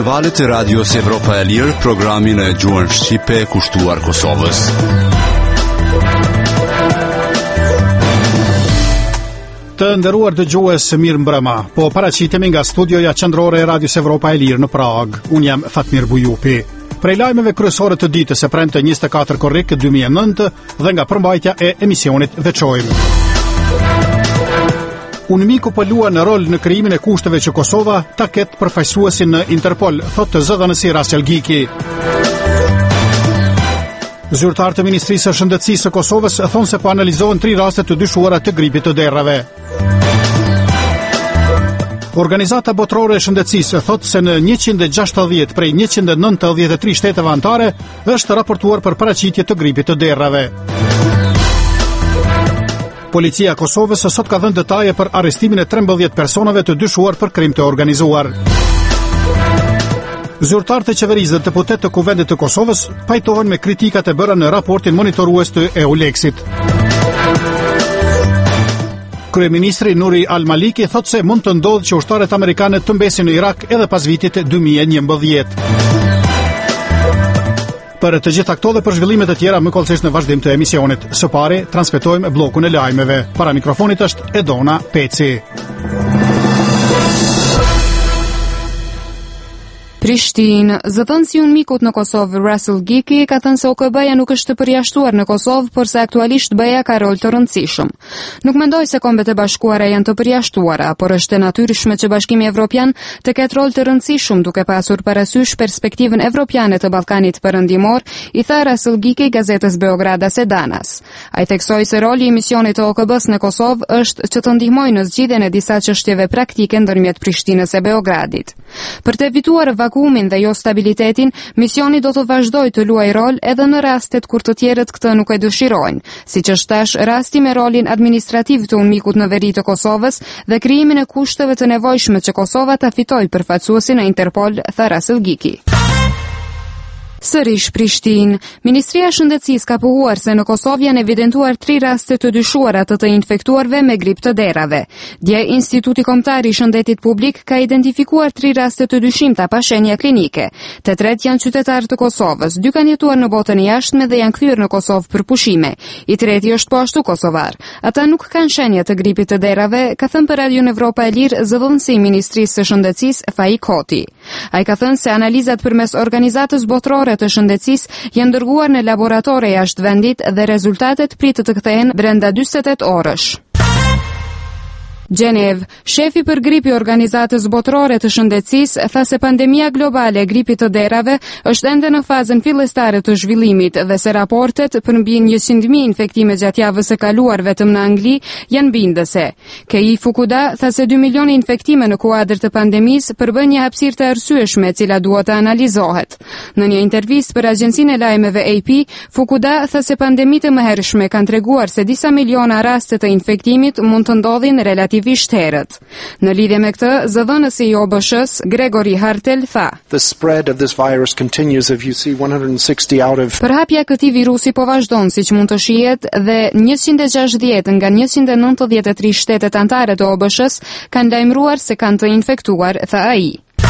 valët e Radios Evropa e Lirë, programin e gjuhën shqipe kushtuar Kosovës. Të nderuar dëgjues, mirë mbrëma. Po paraqitemi nga studioja qendrore e Radios Evropa e Lirë në Prag. Unë jam Fatmir Bujupi. Prej lajmeve kryesore të ditës së premte 24 korrik 2009 dhe nga përmbajtja e emisionit veçojmë. UNMIK po luan në rol në krijimin e kushteve që Kosova ta ketë përfaqësuesin në Interpol, thotë zëdhënësi Rasel Giki. Zyrtarët e Ministrisë së Shëndetësisë së Kosovës thonë se po analizohen 3 raste të dyshuara të gripit të derrave. Organizata Botërore e Shëndetësisë thotë se në 160 prej 193 shteteve anëtare është raportuar për paraqitje të gripit të derrave. Policia e Kosovës sot ka dhënë detaje për arrestimin e 13 personave të dyshuar për krim të organizuar. Zyrtarët e qeverisë dhe deputetët të Kuvendit të Kosovës pajtohen me kritikat e bëra në raportin monitorues të EULEX-it. Kryeministri Nuri Al-Maliki thotë se mund të ndodhë që ushtarët amerikanë të mbesin në Irak edhe pas vitit 2011. Për të gjitha këto dhe për zhvillimet e tjera më kollësisht në vazhdim të emisionit. Së pari transmetojmë bllokun e lajmeve. Para mikrofonit është Edona Peci. Prishtinë. Zëdhënësi UNMIK-ut në Kosovë Rasel Giki ka thënë se OKB-ja nuk është të përjashtuar në Kosovë, por se aktualisht BE-ja ka rol të rëndësishëm. Nuk mendoj se Kombet e Bashkuara janë të përjashtuara, por është e natyrshme që Bashkimi Evropian të ketë rol të rëndësishëm duke pasur parasysh perspektivën evropiane të Ballkanit Perëndimor, i tha Rasel Giki gazetës Beogradas e Danas. Ai theksoi se roli i misionit të OKB-s në Kosovë është që të ndihmojë në zgjidhjen e disa çështjeve praktike ndërmjet Prishtinës e Beogradit. Për të evituar vakuumin dhe jo stabilitetin, misioni do të vazhdojë të luajë rol edhe në rastet kur të tjerët këtë nuk e dëshirojnë, siç është tash rasti me rolin administrativ të UNMIK-ut në veri të Kosovës dhe krijimin e kushteve të nevojshme që Kosova ta fitojë përfaqësuesin në Interpol, tha Rasel Giki. Sërish Prishtinë. Ministria e Shëndetësisë ka pohuar se në Kosovë janë evidentuar 3 raste të dyshuara të infektuarve me grip të derrave. Dje Instituti Kombëtar i Shëndetit Publik ka identifikuar 3 raste të dyshimta pa shenja klinike. Të tretë janë qytetarë të Kosovës, 2 kanë jetuar në botën e jashtme dhe janë kthyer në Kosovë për pushime. I treti është po ashtu kosovar. Ata nuk kanë shenja të gripit të derrave, ka thënë për Radion Evropa e Lirë zëdhënësi i Ministrisë së Shëndetësisë Faik Hoti. Ai ka thënë se analizat përmes organizatës botërore të shëndetësisë janë dërguar në laboratore jashtë vendit dhe rezultatet pritet të kthehen brenda 48 orësh. Gjenev. Shefi për gripi organizatës botërore të shëndetësisë tha se pandemia globale e gripit të derrave është ende në fazën fillestare të zhvillimit dhe se raportet për mbi 100.000 infektime gjatë javës së kaluar vetëm në Angli janë bindëse. Kei Fukuda tha se 2 milion infektime në kuadër të pandemisë përbën një hapësirë të arsyeshme e cila duhet të analizohet. Në një intervistë për agjencinë e lajmeve AP, Fukuda tha se pandemitë e mëhershme kanë treguar se disa miliona raste të infektimit mund të ndodhin relativisht herët. Në lidhje me këtë, zëdhënësi i OBSH-s Gregory Hartel tha: The spread of this virus continues if you see 160 out of Përhapja e këtij virusi po vazhdon siç mund të shihet dhe 160 nga 193 shtetet anëtare të OBSH-s kanë lajmëruar se kanë të infektuar, tha ai.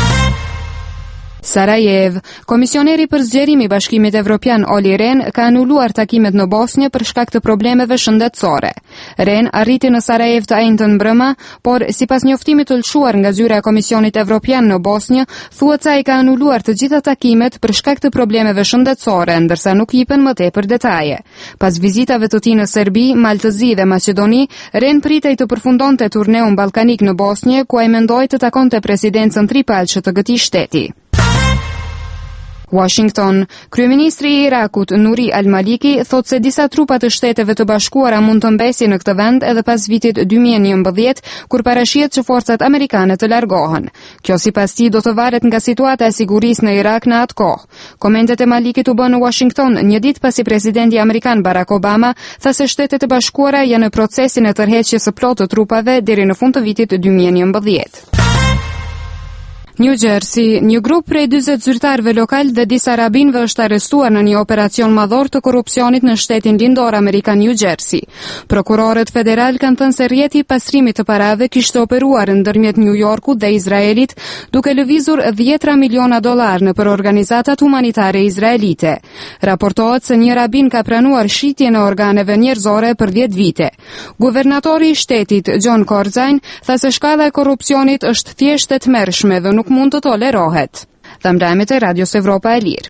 Sarajev. Komisioneri për zgjerim i Bashkimit Evropian Olli Rehn ka anuluar takimet në Bosnjë për shkak të problemeve shëndetësore. Rehn arriti në Sarajev të njëjtën mbrëmë, por sipas njoftimit të lëshuar nga zyra e Komisionit Evropian në Bosnjë, thuhet se ai ka anuluar të gjitha takimet për shkak të problemeve shëndetësore, ndërsa nuk jipen më tepër detaje. Pas vizitave të tij në Serbi, Maltëzi dhe Maqedoni, Rehn pritej të përfundonte turneun ballkanik në Bosnjë, ku ai mendoi të takonte presidencën tripalçe të këtij shteti. Washington. Kryeministri i Irakut Nuri Al-Maliki thotë se disa trupa të Shteteve të Bashkuara mund të mbesin në këtë vend edhe pas vitit 2011, kur parashihet që forcat amerikane të largohen. Kjo sipas tij do të varet nga situata e sigurisë në Irak në atë kohë. Komentet e Malikit u bën në Washington një ditë pasi presidenti amerikan Barack Obama tha se Shtetet e Bashkuara janë në procesin e tërheqjes së plotë të trupave deri në fund të vitit 2011. New Jersey, një grup prej 40 zyrtarëve lokal dhe disa rabinëve është arrestuar në një operacion madhor të korrupsionit në shtetin lindor amerikan New Jersey. Prokurorët federal kanë thënë se rrjeti i pastrimit të parave kishte operuar ndërmjet New Yorkut dhe Izraelit, duke lëvizur $10 miliona nëpër organizatat humanitare izraelite. Raportohet se një rabin ka pranuar shitjen e organeve njerëzore për 10 vite. Guvernatori i shtetit, John Corzine, tha se shkalla e korrupsionit është thjesht e tmerrshme dhe nuk mund të tolerohet. Lajmet e Radios Evropa e Lirë.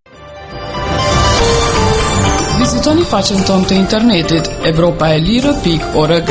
Vizitoni faqen tonë të internetit evropaelire.org.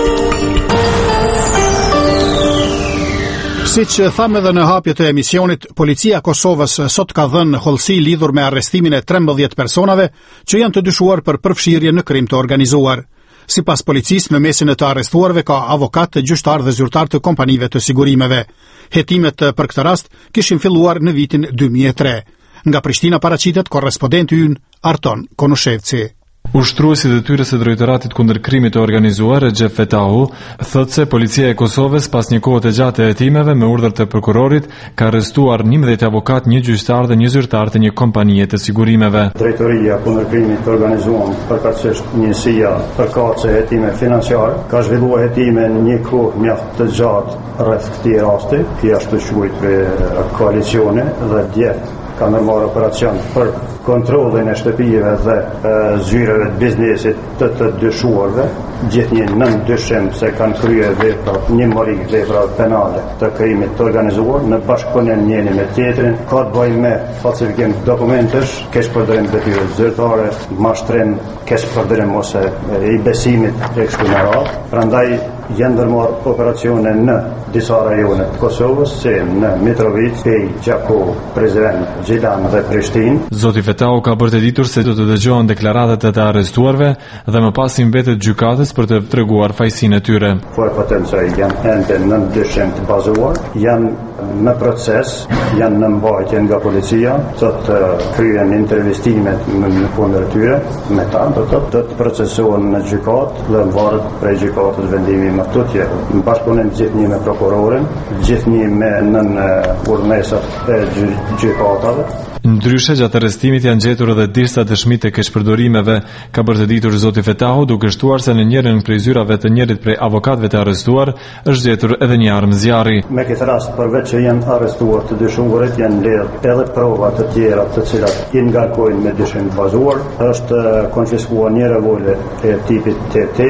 Siç thamë edhe në hapje të emisionit, policia e Kosovës sot ka dhënë hollësi lidhur me arrestimin e 13 personave që janë të dyshuar për përfshirje në krim të organizuar. Sipas policisë, në mesin e të arrestuarve ka avokat, gjyqtar dhe zyrtar të kompanive të sigurimeve. Hetimet për këtë rast kishin filluar në vitin 2003. Nga Prishtina paraqitet korrespondenti ynë Arton Konushevci. Ushtruesi i detyrës së drejtoratit kundër krimit të organizuar, Recep Fetahu, thotë se policia e Kosovës pas një kohe të gjatë të hetimeve me urdhër të prokurorit ka arrestuar 11 avokat, një gjyqtar dhe një zyrtar të një kompanie të sigurimeve. Drejtoria kundër krimit të organizuar, përkatësisht njësia përkatëse hetime financiare, ka zhvilluar hetime në një kohë mjaft të gjatë rreth këtij rasti, që është të quajtur koalicione dhe djetë ka ndërmarrë operacion për kontrollin e shtëpive dhe zyreve të biznesit të dyshuarve, gjithë një nën dyshim se kanë kryer vepra, një mori vepra penale të krimit të organizuar në bashkëpunim njëri me tjetrin, ka të bëjë me falsifikim dokumentesh, keq përdorim detyrë zyrtare, mashtrim, keq përdorim ose i besimit e kështu me radhë. Prandaj janë ndërmarrë operacione në disa rajone të Kosovës, si në Mitrovic, Gjako, Prizren, Gjilan dhe Prishtinë. Zoti Fetahu ka bërë të ditur se do të dëgjohen deklaratat e të arrestuarve dhe më pas i mbetet gjykatës për të treguar fajsinë e tyre. Potencoj janë ende në dyshim të bazuar, janë në proces, janë në mbajtje nga policia, do të kryen intervistimet në kundër tyre, me ta do të procesohen në gjykatë dhe varet prej gjykatës vendimi më tutje. Në bashkëpunim gjithnjë me prokurorin, gjithnjë me nën urdhënesat e gjykatave. Ndryshe, gjatë arrestimit janë gjetur edhe disa dëshmi të keqpërdorimeve, ka bërë të ditur zoti Fetahu, duke shtuar se në njërin prej zyrave të njërit prej avokatëve të arrestuar është gjetur edhe një armë zjarri. Me këtë rast, përveç që janë arrestuar të dyshuarit, janë mbledhur edhe prova të tjera të cilat i ngarkojnë me dyshim të bazuar. Është konfiskuar një revolver e tipit TT,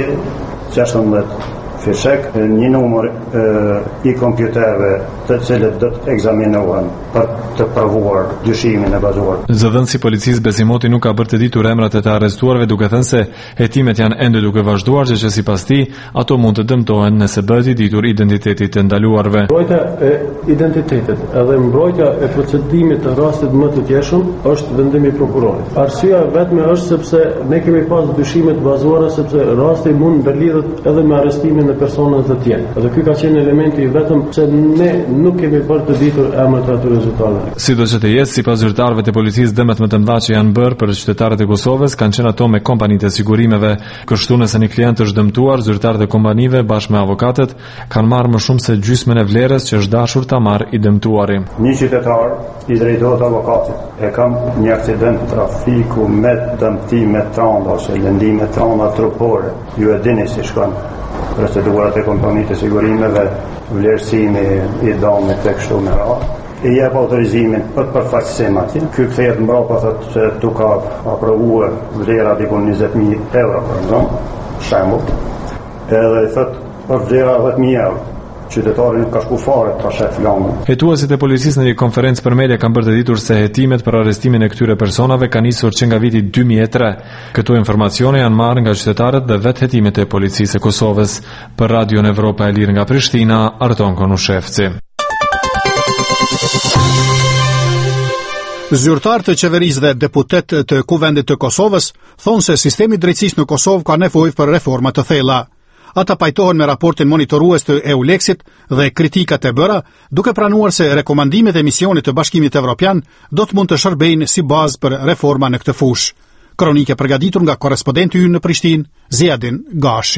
16 fishek, një numër i kompjuterëve të cilët do të ekzaminohen për të provuar dyshimin e bazuar. Zëdhënësi i policisë Besimoti nuk ka bërë të ditur emrat e të arrestuarve, duke thënë se hetimet janë ende duke vazhduar, që sipas tij ato mund të dëmtohen nëse bëhet i ditur identiteti të ndaluarve. Mbrojtja e identitetit edhe mbrojtja e procedimit të rastit më të tjeshëm është vendimi i prokurorit. Arsyeja vetme është sepse ne kemi pas dyshime të bazuara sepse rasti mund të lidhet edhe me arrestimin e personave të tjerë. Dhe ky ka qenë elementi i vetëm se ne nuk kemi bërë të ditur emrat e atyre zyrtarëve. Sidoqë të jetë, sipas zyrtarëve të policisë, dëmet më të mëdha që janë bërë për qytetarët e Kosovës kanë qenë ato me kompanitë e sigurimeve. Kështu nëse një klient është dëmtuar, zyrtarët e kompanive bashkë me avokatët kanë marrë më shumë se gjysmën e vlerës që është dashur ta marrë i dëmtuari. Një qytetar i drejtohet avokatit e kam një aksident trafiku me dëmtime të rënda ose lëndime të rënda trupore. Ju e dini si shkon procedurat e kompanitë të sigurimeve, vlerësimi i dëmit tek kështu me radhë. I jep autorizimin për përfaqësim atje. Ky kthehet mbrapa thotë se tu ka aprovuar vlera diku 20.000 euro për shembull. Edhe i thotë për vlera 10.000 euro. Qytetari nuk ka shku fare ta shef lëndën. Hetuesit e policisë në një konferencë për media kanë bërë të ditur se hetimet për arrestimin e këtyre personave kanë nisur që nga viti 2003. Këto informacione janë marrë nga qytetarët dhe vetë hetimet e policisë e Kosovës. Për Radion Evropa e Lirë nga Prishtina, Arton Konushevci. Zyrtar të qeverisë dhe deputet të Kuvendit të Kosovës thonë se sistemi i drejtësisë në Kosovë ka nevojë për reforma të thella. Ata pajtohen me raportin monitorues të EULEX-it dhe kritikat e bëra, duke pranuar se rekomandimet e misionit të Bashkimit Evropian do të mund të shërbejnë si bazë për reforma në këtë fushë. Kronike përgatitur nga korrespondenti ynë në Prishtinë, Ziadin Gashi.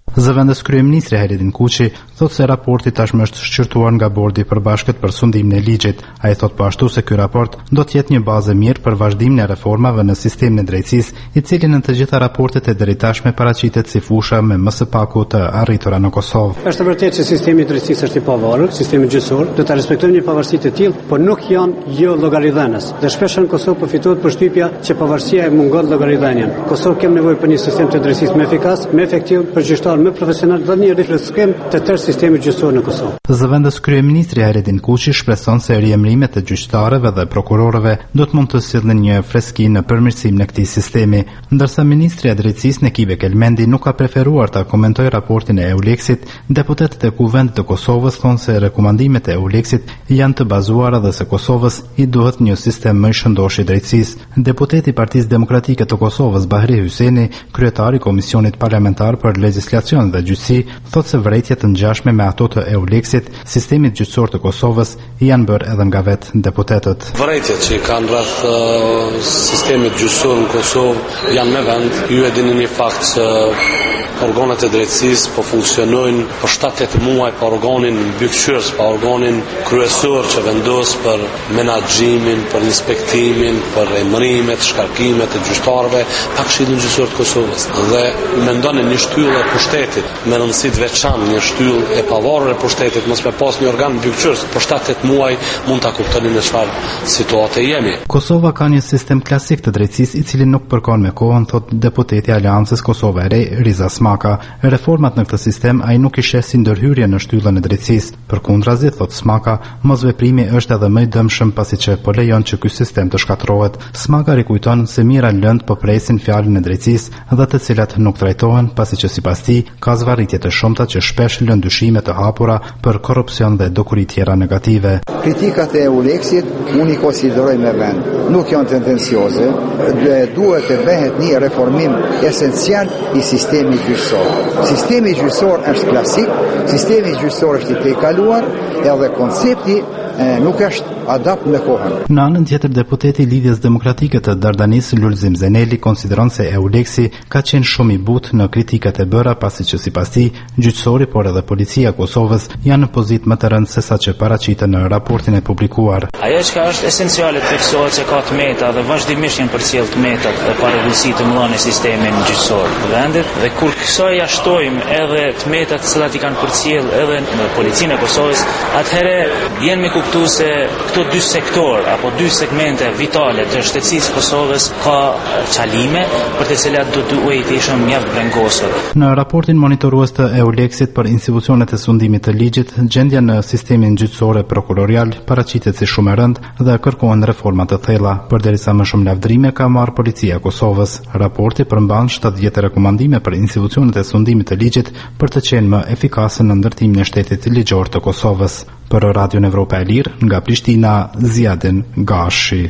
Zëvendës kryeministri Heridin Kuqi thot se raporti tashmë është shqyrtuar nga bordi i përbashkët për sundimin e ligjit. Ai thot po ashtu se ky raport do të jetë një bazë mirë për vazhdimin e reformave në sistemin e drejtësisë, i cili në të gjitha raportet e deri tashme paraqitet si fusha me më së paku të arritura në Kosovë. Është vërtet se sistemi i drejtësisë është i pavarur, sistemi gjyqësor, do ta respektojmë një pavarësi të tillë, por nuk janë jo llogaridhënës. Dhe shpesh në Kosovë përfitohet përshtypja që pavarësia e mungon llogaridhënien. Kosovë kemë nevojë për një sistem të drejtësisë më efikas, më efektiv, përgjithësisht më profesional dhe një rifleksim të tërë sistemit gjyqësor në Kosovë. Zëvendës kryeministri Heridin Kuqi shpreson se riemërimet e gjyqtarëve dhe prokurorëve do të mund të sjellin një freski në përmirësimin e këtij sistemi, ndërsa ministri i drejtësisë Nekibe Kelmendi nuk ka preferuar ta komentojë raportin e Euleksit. Deputetët e Kuvendit të Kosovës thonë se rekomandimet e Euleksit janë të bazuara dhe se Kosovës i duhet një sistem më i shëndosh i drejtësisë. Deputeti i Partisë Demokratike të Kosovës Bahri Hyseni, kryetari i Komisionit Parlamentar për Legjislacion dhe Gjyqësi, thotë se vërejtjet të ngjashme me ato të Euleksit, sistemit gjyqësor të Kosovës, janë bërë edhe nga vetë deputetët. Vërejtjet që kanë rreth sistemit gjyqësor në Kosovë janë me vend. Ju e dini një fakt se organet e drejtësisë po funksionojnë për 7-8 muaj pa organin mbikëqyrës, pa organin kryesor që vendos për menaxhimin, për inspektimin, për emërimet, shkarkimet e gjyqtarëve, pa Këshillin Gjyqësor të Kosovës. Dhe mendoni një shtyllë e pushtetit me rëndësi të veçantë, një shtyllë e pavarur e pushtetit, mos me pas një organ mbikëqyrës për 7-8 muaj, mund ta kuptoni në çfarë situate jemi. Kosova ka një sistem klasik të drejtësisë i cili nuk përkon me kohën, thot deputeti i Aleancës Kosova e Re, Riza Smaka. Reformat në këtë sistem ai nuk i sheh si ndërhyrje në shtyllën e drejtësisë. Përkundrazi, thot Smaka, mosveprimi është edhe më i dëmshëm pasi që po lejon që ky sistem të shkatërrohet. Smaka rikujton se mira lënd po presin fjalën e drejtësisë dhe të cilat nuk trajtohen, pasi që sipas tij ka zvarritje të shumta që shpesh lën dyshime të hapura për korrupsion dhe dokuri tjera negative. Kritikat e Euleksit unë i konsideroj me vend. Nuk janë tendencioze, duhet të bëhet një reformim esencial i sistemit gjyqësor. Sistemi gjyqësor është klasik, sistemi gjyqësor është i tejkaluar, edhe koncepti nuk është adapt me kohën. Në anën tjetër, deputeti i Lidhjes Demokratike të Dardanis, Lulzim Zeneli, konsideron se Euleksi ka qenë shumë i butë në kritikat e bëra, pasi që sipas tij gjyqësori por edhe policia e Kosovës janë në pozitë më të rëndë se sa që paraqiten në raportin e publikuar. Ajo që është esenciale të fiksohet se ka tmeta dhe vazhdimisht janë përcjell tmetat dhe parregullsi të mëdha në sistemin gjyqësor të vendit, dhe kur kësaj ja shtojmë edhe tmetat që i kanë përcjell edhe në policinë e Kosovës, atëherë vjen me kuptu se këto dy sektor apo dy segmente vitale të shtetësisë Kosovës ka çalime për të cilat do të uajtëshëm mjaft brengosur. Në raportin monitorues të Euleksit për institucionet e sundimit të ligjit, gjendja në sistemin gjyqësor e prokurorial paraqitet si shumë e rëndë dhe kërkohen reforma të thella, përderisa më shumë lavdrime ka marrë policia e Kosovës. Raporti përmban 70 rekomandime për institucionet e sundimit të ligjit për të qenë më efikase në ndërtimin e shtetit ligjor të Kosovës. Për Radion Evropa e Lirë, nga Prishtina, Ziadin Gashi.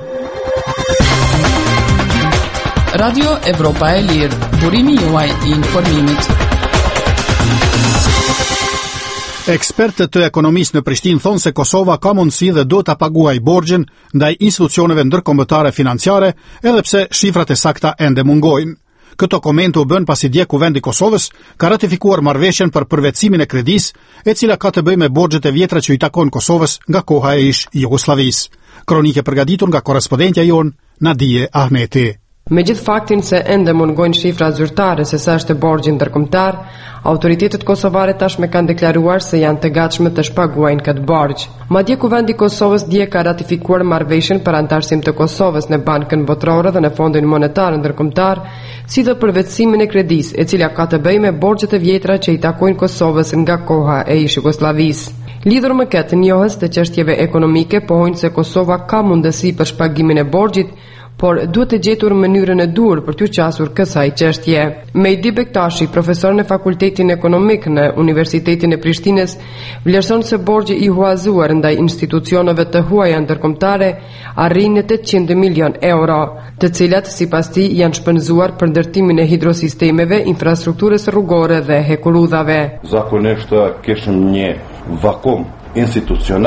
Radio Evropa e Lirë, burimi juaj i informimit. Ekspertët të ekonomisë në Prishtinë thonë se Kosova ka mundësi dhe do ta paguajë borxhin ndaj institucioneve ndërkombëtare financiare, edhe pse shifrat e sakta ende mungojnë. Këto komente u bën pasi dje Kuvendi i Kosovës ka ratifikuar marrëveshjen për përvetësimin e kredisë, e cila ka të bëjë me borxhet e vjetra që i takojnë Kosovës nga koha e ish Jugosllavisë. Kronike përgatitur nga korrespondentja jon Nadije Ahmeti. Megjithë faktin se ende mungojnë shifra zyrtare se sa është borxhi ndërkombëtar, autoritetet kosovare tashmë kanë deklaruar se janë të gatshme të shpaguajnë këtë borxh. Madje Kuvendi i Kosovës dje ka ratifikuar marrëveshjen për antarësim të Kosovës në Bankën Botërore dhe në Fondin Monetar Ndërkombëtar, si dhe përvetësimin e kredisë, e cila ka të bëjë me borxhet e vjetra që i takojnë Kosovës nga koha e ish Jugosllavisë. Lidhur me këtë, njohës të çështjeve ekonomike pohojnë se Kosova ka mundësi për shpagimin e borxhit, por duhet të gjetur mënyrën e dur për t'u qasur kësaj çështje. Mejdi Bektashi, profesor në Fakultetin Ekonomik në Universitetin e Prishtinës, vlerëson se borxhi i huazuar ndaj institucioneve të huaja ndërkombëtare arrin në 800 milion euro, të cilat sipas tij janë shpenzuar për ndërtimin e hidrosistemeve, infrastrukturës rrugore dhe hekurudhave. Zakonisht kishim një vakum institucional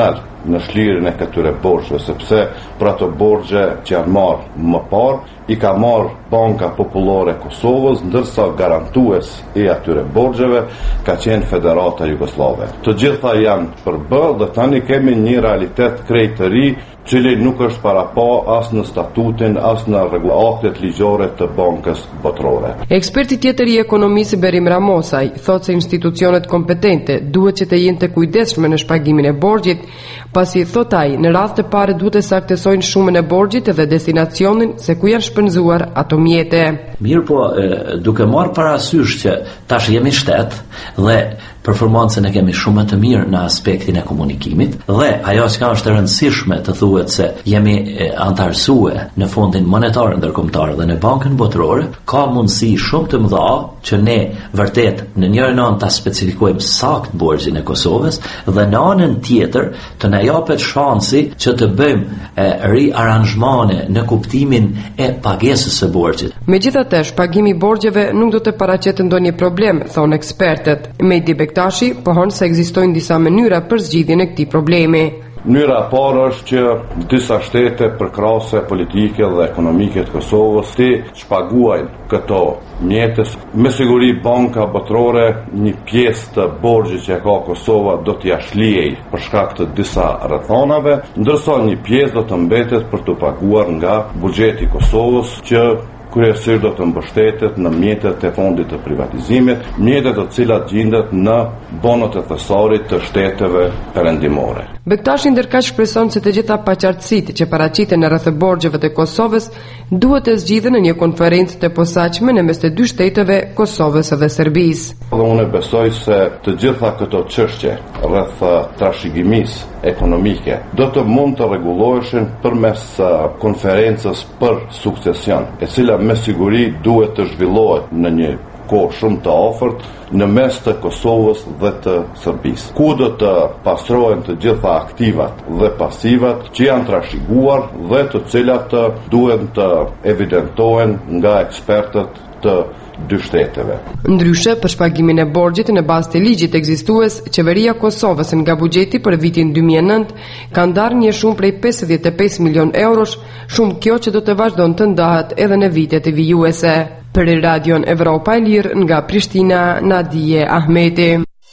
në shlirjen e këtyre borxheve, sepse për ato borxhe që janë marrë më parë i ka marrë Banka Popullore e Kosovës, ndërsa garantues i atyre borxheve ka qenë Federata Jugoslave. Të gjitha janë përballë dhe tani kemi një realitet krejt të ri, cili nuk është parapa as në statutin, as në aktet ligjore të Bankës Botërore. Eksperti tjetër i ekonomisë Berim Ramosaj thotë se institucionet kompetente duhet që të jenë të kujdesshme në shpagimin e borxhit, pasi thotë ai, në radhë të parë duhet të saktësojnë shumën e borxhit dhe destinacionin se ku janë shpenzuar ato mjete. Mirë po, duke marrë parasysh që tash jemi shtet dhe performancën e kemi shumë të mirë në aspektin e komunikimit dhe ajo që është e rëndësishme të thuhet se jemi antarësue në Fondin Monetar Ndërkombëtar dhe në Bankën Botërore, ka mundësi shumë të mëdha që ne vërtet në njërin anë ta specifikojmë sakt borxhin e Kosovës dhe në anën tjetër të na japet shansi që të bëjmë riaranzhmane në kuptimin e pagesës së borxhit. Megjithatë, shpagimi i borxheve nuk do të paraqetë ndonjë problem, thonë ekspertët. Mehdi Bektashi pohon se ekzistojnë disa mënyra për zgjidhjen e këtij problemi. Mënyra e parë është që disa shtete përkrahase politike dhe ekonomike të Kosovës të shpaguajnë këto mjetës. Me siguri Banka Botërore një pjesë të borxhit që ka Kosova do t'ia shlihej për shkak të disa rrethonave, ndërsa një pjesë do të mbetet për të paguar nga buxheti i Kosovës që kryesisht do të mbështetet në mjetet e fondit të privatizimit, mjetet të cilat gjendet në bonot e thesarit të shteteve perëndimore. Bektashi ndërkaq shpreson se të gjitha paqartësitë që paraqiten në rreth borxheve të Kosovës duhet të zgjidhen në një konferencë të posaçme në mes të dy shteteve, Kosovës dhe Serbisë. Dhe unë besoj se të gjitha këto çështje rreth trashëgimisë ekonomike do të mund të rregulloheshin përmes konferencës për suksesion, e cila me siguri duhet të zhvillohet në një kohë shumë të afërt në mes të Kosovës dhe të Serbisë, ku do të pastrohen të gjitha aktivat dhe pasivat që janë trashëguar dhe të cilat duhen të evidentohen nga ekspertët të dy shteteve. Ndryshe, për shpagimin e borxhit në bazë të ligjit ekzistues, qeveria e Kosovës nga buxheti për vitin 2009 ka ndarë një shumë prej 55 milion eurosh, shumë kjo që do të vazhdon të ndahet edhe në vitet e vijuese. Për Radion Evropa e Lirë nga Prishtina, Nadije Ahmeti.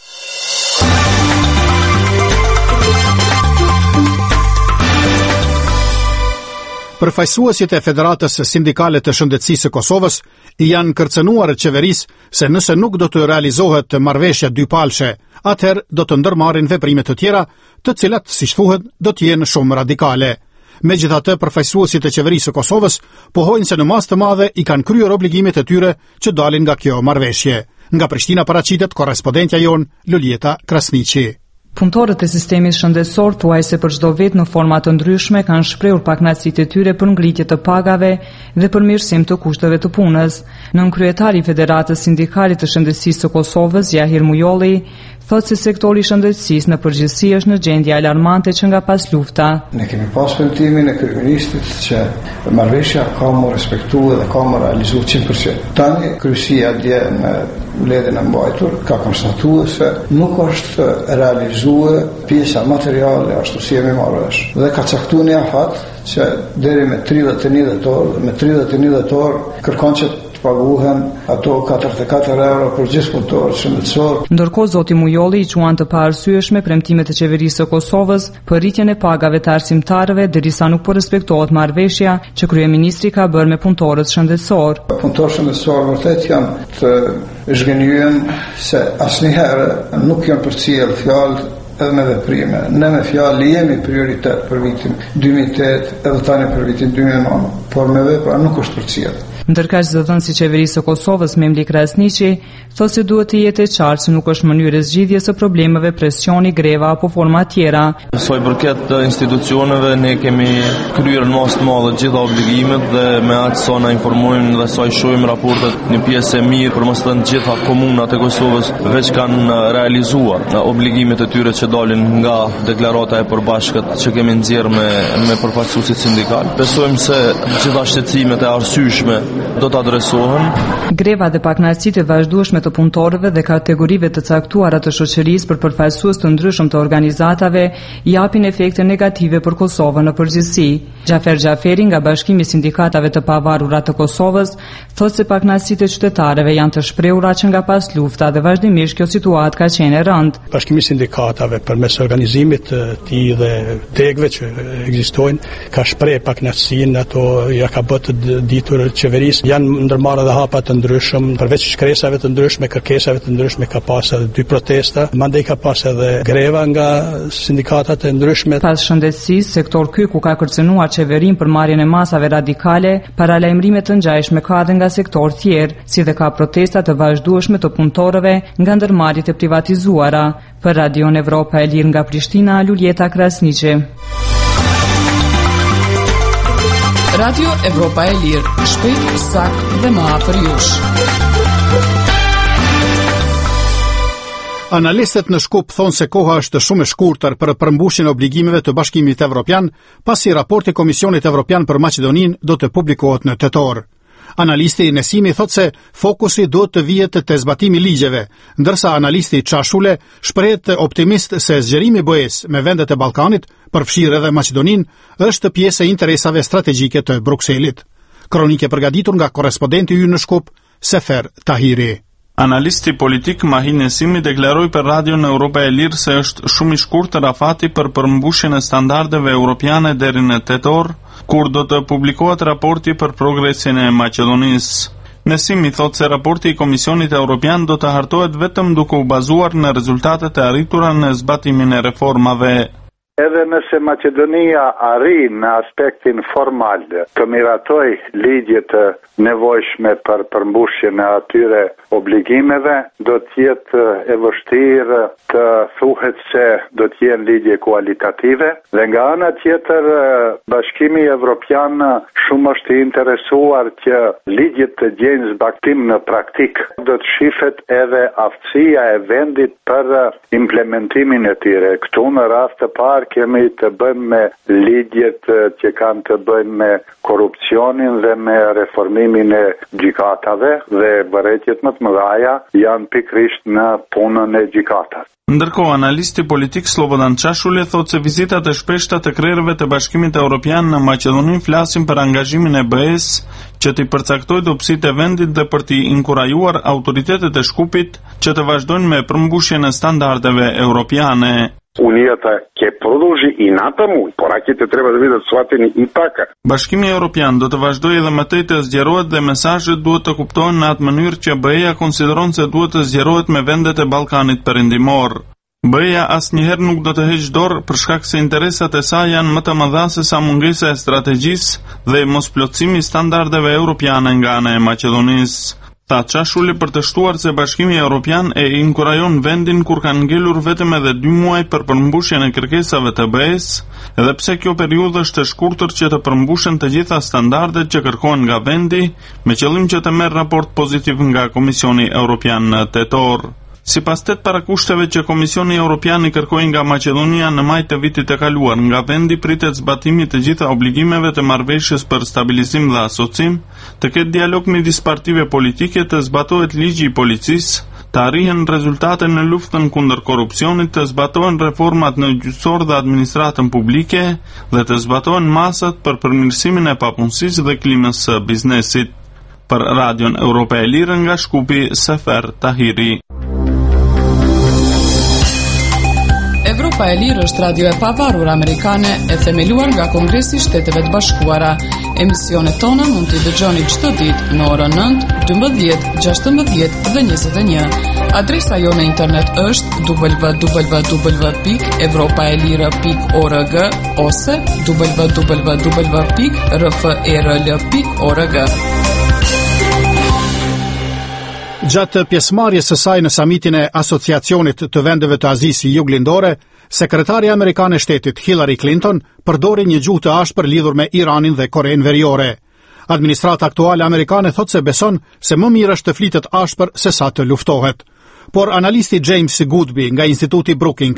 Përfaqësuesit e Federatës Sindikale të Shëndetësisë së Kosovës i janë kërcënuar qeverisë se nëse nuk do të realizohet marrëveshja dypalshe, atëherë do të ndërmarrin veprime të tjera, të cilat, siç thuhet, do të jenë shumë radikale. Megjithatë, përfaqësuesit e qeverisë së Kosovës pohojnë se në masë të madhe i kanë kryer obligimet e tyre që dalin nga kjo marrëveshje. Nga Prishtina paraqitet korrespondentja jon Lulieta Krasniqi. Punëtorët e sistemit shëndetësor thuajse për çdo vit në forma të ndryshme kanë shprehur pakënaqësitë e tyre për ngritje të pagave dhe përmirësim të kushteve të punës. Nënkryetari i Federatës Sindikale të Shëndetësisë së Kosovës, Jahir Mujolli, thotë se sektori i shëndetësisë në përgjithësi është në gjendje alarmante që nga pas lufta. Ne kemi pas premtimin e kryeministit që marrëveshja ka më respektuar dhe ka më realizuar 100%. Tani kryesia dje në mbledhjen e mbajtur ka konstatuar se nuk është realizuar pjesa materiale ashtu si jemi marrë vesh. Dhe ka caktuar një afat që deri me 31 dhjetor kërkon që paguhen ato 44 euro për gjithë punëtorët shëndetësor. Ndërkohë zoti Mujolli i quan të paarsyeshme premtimet e qeverisë së Kosovës për rritjen e pagave të arsimtarëve derisa nuk po respektohet marrëveshja që kryeministri ka bërë me punëtorët shëndetësor. Punëtorët shëndetësor vërtet janë të zhgënjyen se asnjëherë nuk janë përcjell fjalë edhe me veprime. Ne me fjalë jemi prioritet për vitin 2008 edhe tani për vitin 2009, por me vepra nuk është përcjell. Ndërkaq zëdhënësi i qeverisë së Kosovës Memli Krasniqi thotë se duhet të jetë e qartë se nuk është mënyrë zgjidhje së problemeve presioni, greva apo forma tjera. Sa i përket institucioneve, ne kemi kryer në mas të madhe të gjitha obligimet dhe me aq sa na informojnë dhe sa i shohim raportet, një pjesë e mirë për mos thënë të gjitha komunat e Kosovës veç kanë realizuar obligimet e tyre që dalin nga deklarata e përbashkët që kemi nxjerrë me përfaqësuesit sindikal. Besojmë se gjitha shqetësimet e arsyeshme do të adresohen. Greva dhe pakënaqësitë e vazhdueshme të punëtorëve dhe kategorive të caktuara të shoqërisë për përfaqësues të ndryshëm të organizatave japin efekte negative për Kosovën në përgjithësi. Xhafer Xhaferi nga Bashkimi i Sindikatave të Pavarura të Kosovës thotë se pakënaqësitë e qytetarëve janë të shprehura që nga pas lufta dhe vazhdimisht kjo situatë ka qenë e rëndë. Bashkimi i Sindikatave përmes organizimit të tij dhe degëve që ekzistojnë ka shprehë pakënaqësinë, ato ja ka bërë të ditur qeverisë. Janë ndërmarrë edhe hapa të ndryshëm, përveç shkresave të ndryshme, kërkesave të ndryshme ka pas edhe 2 protesta, mandej ka pas edhe greva nga sindikatat e ndryshme. Pas shëndetësisë, sektor ky ku ka kërcënuar qeverinë për marrjen e masave radikale, paralajmërime të ngjashme ka edhe nga sektor tjerë, si dhe ka protesta të vazhdueshme të punëtorëve nga ndërmarrjet e privatizuara. Për Radion Evropa e Lirë nga Prishtina, Luljeta Krasniqi. Radio Evropa e Lirë, shpejt, sakt dhe më afër jush. Analistët në Shkup thonë se koha është shumë e shkurtër për përmbushjen e obligimeve të Bashkimit Evropian, pasi raporti Komisionit Evropian për Maqedoninë do të publikohet në tetor. Analisti Nesimi thotë se fokusi duhet të vihet te zbatimi i ligjeve, ndërsa analisti Çashule shprehet optimist se zgjerimi i BE-s me vendet e Ballkanit, përfshirë edhe Maqedoninë, është pjesë e interesave strategjike të Brukselit. Kronike përgatitur nga korrespondenti ynë në Shkup, Sefer Tahiri. Analisti politik Mahi Nesimi deklaroi për Radion Evropa e Lirë se është shumë i shkurtër afati për përmbushjen e standardeve europiane deri në tetor, kur do të publikohet raporti për progresin e Maqedonisë. Nesimi thotë se raporti i Komisionit Evropian do të hartohet vetëm duke u bazuar në rezultatet e arritura në zbatimin e reformave. Edhe nëse Maqedonia arrin në aspektin formal të miratoj ligjet të nevojshme për përmbushjen e atyre obligimeve, do të jetë e vështirë të thuhet se do të jenë ligje kualitative, dhe nga ana tjetër Bashkimi Evropian shumë është i interesuar që ligjet të gjejnë zbatim në praktik. Do të shifet edhe aftësia e vendit për implementimin e tyre. Këtu në rast të parë kemi të bëjmë me ligjet që kanë të bëjnë me korrupsionin dhe me reformimin e gjykatave, dhe bërëtjet më të mëdha janë pikrisht në punën e gjykatave. Ndërkohë, analisti politik Slobodan Çashule thotë se vizitat e shpeshta të krerëve të Bashkimit Evropian në Maqedoni flasin për angazhimin e BE-s që t'i përcaktojë dobësitë e vendit dhe për t'i inkurajuar autoritetet e Shkupit që të vazhdojnë me përmbushjen e standardeve europiane. Унијата ќе продолжи и натаму, пораките треба да бидат сватени и така. Bashkimi Evropian do të vazhdojë edhe më tej të zgjerohet dhe mesazhet duhet të kuptohen në atë mënyrë që BE-ja konsideron se duhet të zgjerohet me vendet e Ballkanit Perëndimor. BE-ja asnjëherë nuk do të heqë dorë për shkak se interesat e saj janë më të mëdha se sa mungesa e strategjisë dhe mosplotësimi i standardeve europiane nga ana e Maqedonisë. Tha Çashuli për të shtuar se Bashkimi Evropian e inkurajon vendin kur kanë ngelur vetëm edhe 2 muaj për përmbushjen e kërkesave të BE-s, edhe pse kjo periudhë është e shkurtër që të përmbushen të gjitha standardet që kërkohen nga vendi, me qëllim që të merr raport pozitiv nga Komisioni Evropian në tetor. Sipas 8 parakushteve që Komisioni Evropian i kërkoi nga Maqedonia në maj të vitit të kaluar, nga vendi pritet zbatimi të gjitha obligimeve të marrëveshjes për stabilizim dhe asocim, të ketë dialog midis partive politike, të zbatohet ligji i policisë, të arrihen rezultate në luftën kundër korrupsionit, të zbatohen reformat në gjyqësor dhe administratën publike dhe të zbatohen masat për përmirësimin e papunësisë dhe klimës së biznesit. Për Radion Evropa e Lirë nga Shkupi, Sefer Tahiri. Evropa e Lirë është radio e pavarur amerikane e themeluar nga Kongresi i Shteteve të Bashkuara. Emisionet tona mund t'i dëgjoni çdo ditë në orën 9, 12, 16 dhe 21. Adresa jo në internet është www.evropaelira.org ose www.rferl.org. Gjatë pjesëmarrjes së saj në samitin e Asociacionit të Vendeve të Azisë Juglindore, sekretari amerikan e shtetit Hillary Clinton përdori një gjuhë të ashpër lidhur me Iranin dhe Korenë Veriore. Administrata aktuale amerikane thotë se beson se më mirë është të flitet ashpër se sa të luftohet. Por analisti James Goodby nga Instituti Brookings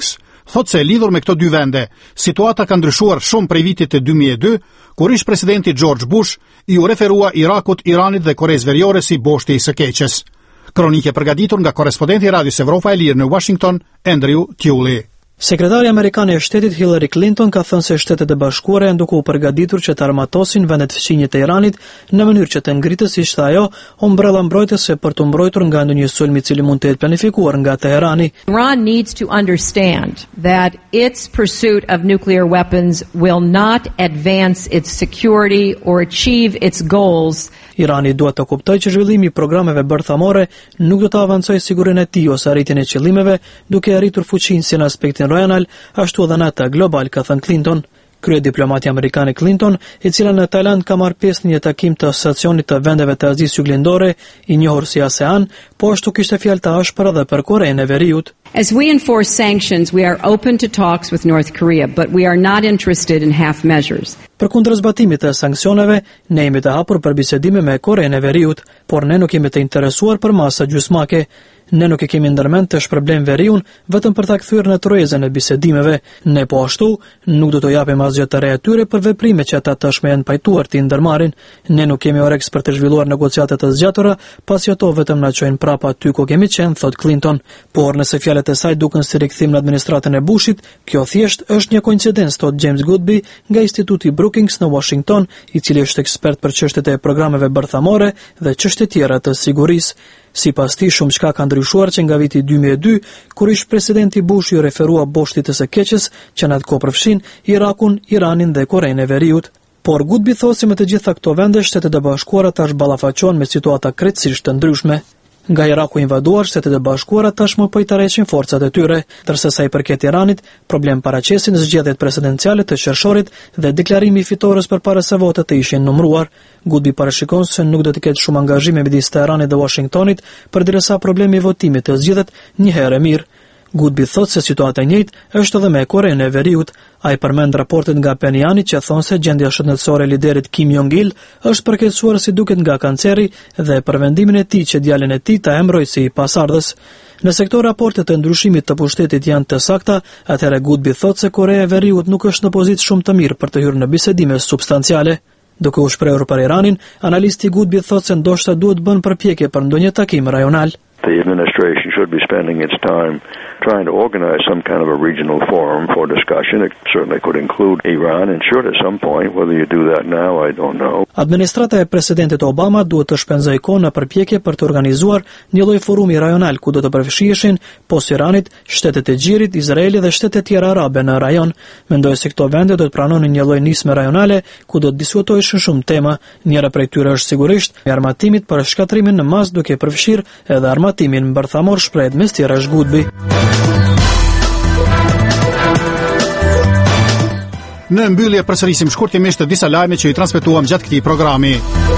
thotë se lidhur me këto dy vende, situata ka ndryshuar shumë prej vitit të 2002, kur ish presidenti George Bush i u referua Irakut, Iranit dhe Koreas Veriore si boshti i së keqes. Kronike përgatitur nga korrespondenti i Radios Evropa e Lirë në Washington, Andrew Tuley. Sekretari amerikan e shtetit Hillary Clinton ka thënë se Shtetet e Bashkuara janë duke u përgatitur që të armatosin vendet fqinje të Iranit në mënyrë që të ngritës, si ishte ajo, ombrella mbrojtëse për të mbrojtur nga ndonjë sulm i cili mund të jetë planifikuar nga Teherani. Iran needs to understand that its pursuit of nuclear weapons will not advance its security or achieve its goals. Irani duhet të kuptojë që zhvillimi i programeve bërthamore nuk do të avancojë sigurinë e tij ose arritjen e qëllimeve, duke arritur fuqinë si në aspektin rajonal, ashtu edhe në atë global, ka thënë Clinton. Kryediplomati amerikane Clinton, e cila në Tajland ka marrë pjesë në një takim të Asociacionit të Vendeve të Azisë Juglindore, i njohur si ASEAN, po ashtu kishte fjalë të ashpra edhe për Korenë e Veriut. As we enforce sanctions, we are open to talks with North Korea, but we are not interested in half measures. Përkundër zbatimit të sanksioneve, ne jemi të hapur për bisedime me Korenë e Veriut, por ne nuk jemi të interesuar për masa gjysmake. Ne nuk e kemi ndërmend të shpërblim Veriun vetëm për ta kthyer në trojezën e bisedimeve. Ne po ashtu nuk do të japim asgjë të re atyre për veprime që ata tashmë janë pajtuar të ndërmarrin. Ne nuk kemi oreks për të zhvilluar negociate të zgjatura, pasi ato vetëm na çojnë prapa aty ku kemi qenë, thot Clinton. Por nëse fjalët e saj duken si rikthim në administratën e Bushit, kjo thjesht është një koincidencë, thot James Goodby nga Instituti Brookings në Washington, i cili është ekspert për çështjet e programeve bërthamore dhe çështje tjera të sigurisë. Sipas tij, shumë çka ka ndryshuar që nga viti 2002, kur ish presidenti Bush i referua boshtit të së keqes, që në atë kohë përfshin Irakun, Iranin dhe Korenë e Veriut. Por Goodby thotë se me të gjitha këto vende, Shtetet e Bashkuara tash ballafaqohen me situata krejtësisht të ndryshme. Nga Iraku invaduar, Shtetet e Bashkuara tashmë po i tërheqin forcat e tyre, ndërsa sa i përket Iranit, problem paraqesin zgjedhjet presidenciale të qershorit dhe deklarimi i fitores përpara se votet të ishin numëruar. Goodby parashikon se nuk do të ketë shumë angazhime midis Teheranit dhe Washingtonit, përderisa problemi i votimit të zgjidhet një herë mirë. Goodby thotë se situata e njëjtë është edhe me Korenë e Veriut. Ai përmend raportet nga Pyongyang që thonë se gjendja shëndetësore e liderit Kim Jong-il është përkeqësuar si duket nga kanceri dhe për vendimin e tij që djalin e tij ta emërojë si pasardhës. Nëse këto raporte të ndryshimit të pushtetit janë të sakta, atëherë Goodby thotë se Korea e Veriut nuk është në pozitë shumë të mirë për të hyrë në bisedime substanciale. Duke u shprehur për Iranin, analisti Goodby thotë se ndoshta duhet bën përpjekje për ndonjë takim rajonal. The administration should be spending its time trying to organize some kind of a regional forum for discussion. It certainly could include Iran and should at some point. Whether you do that now, I don't know. Administrata e presidentit Obama duhet të shpenzojë kohë në përpjekje për të organizuar një lloj forumi rajonal ku do të përfshiheshin post Iranit, Shtetet e Gjirit, Izraeli dhe shtetet tjera arabe në rajon. Mendoj se këto vende do të pranonin një lloj nisme rajonale ku do të diskutoheshin shumë tema. Njëra prej tyre është sigurisht armatimit për shkatrimin në mas, duke përfshirë edhe armatimin bërthamor, shprehet mes tjerash Goodby. Në mbyllje përsërisim shkurtimisht disa lajme që i transmetuam gjatë këtij programi.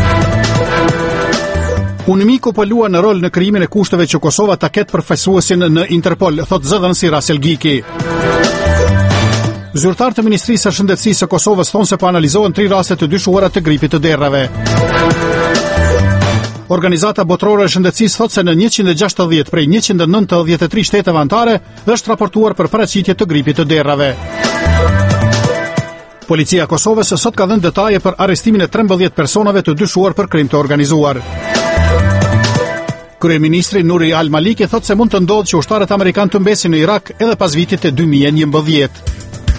UNMIK po luan në rol në krijimin e kushteve që Kosova ta ketë përfaqësuesin në Interpol, thot zëdhënësi Rasel Giki. Zyrtar të Ministrisë së Shëndetësisë së Kosovës thonë se po analizohen 3 raste të dyshuara të gripit të derrave. Organizata Botërore e Shëndetësisë thotë se në 160 prej 193 shteteve anëtare është raportuar për paraqitje të gripit të derrave. Policia e Kosovës sot ka dhënë detaje për arrestimin e 13 personave të dyshuar për krim të organizuar. Kryeministri Nuri al-Maliki thotë se mund të ndodhë që ushtarët amerikanë të mbesin në Irak edhe pas vitit të 2011.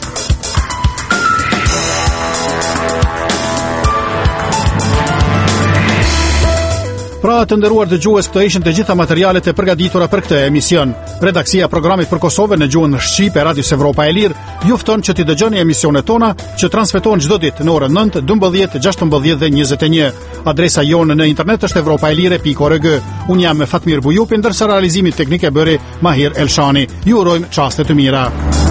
Pra të nderuar dëgjues, këto ishin të gjitha materialet e përgatitura për këtë emision. Redaksia e programit për Kosovën në gjuhën shqipe e Radios Evropa e Lirë ju fton që t'i dëgjoni emisionet tona që transmetohen çdo ditë në orën 9, 12, 16 dhe 21. Adresa jonë në internet është evropaelire.org. Unë jam Fatmir Bujupi, ndërsa realizimin teknik e bëri Mahir Elshani. Ju urojmë çaste të mira.